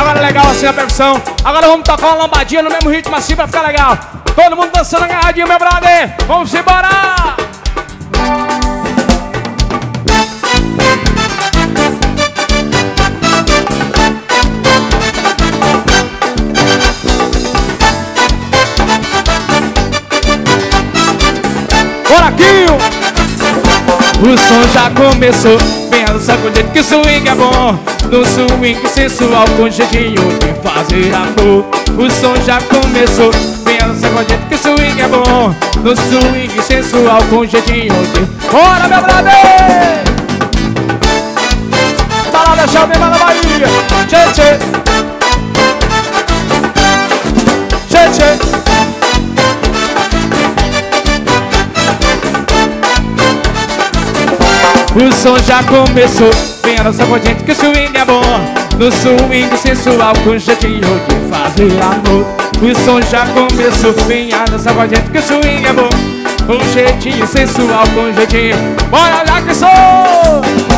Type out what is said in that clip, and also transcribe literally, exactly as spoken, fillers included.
Agora legal assim a percussão. Agora vamos tocar uma lambadinha no mesmo ritmo assim pra ficar legal. Todo mundo dançando agarradinho, meu brother. Vamos embora! Bora aqui! O som já começou. Venha dançar com o jeito que swing é bom. No swing sensual com jeitinho de fazer amor. O som já começou. Venha dançar com o jeito que swing é bom. No swing sensual com jeitinho de... Bora, meu brother! Balada Chave na Bahia. Tchê, tchê. Tchê, tchê. O som já começou. Venha dançar com a gente que o swing é bom. No swing sensual com jeitinho de fazer amor. O som já começou. Venha dançar com a gente que o swing é bom. Com jeitinho sensual, com jeitinho. Bora lá que sou!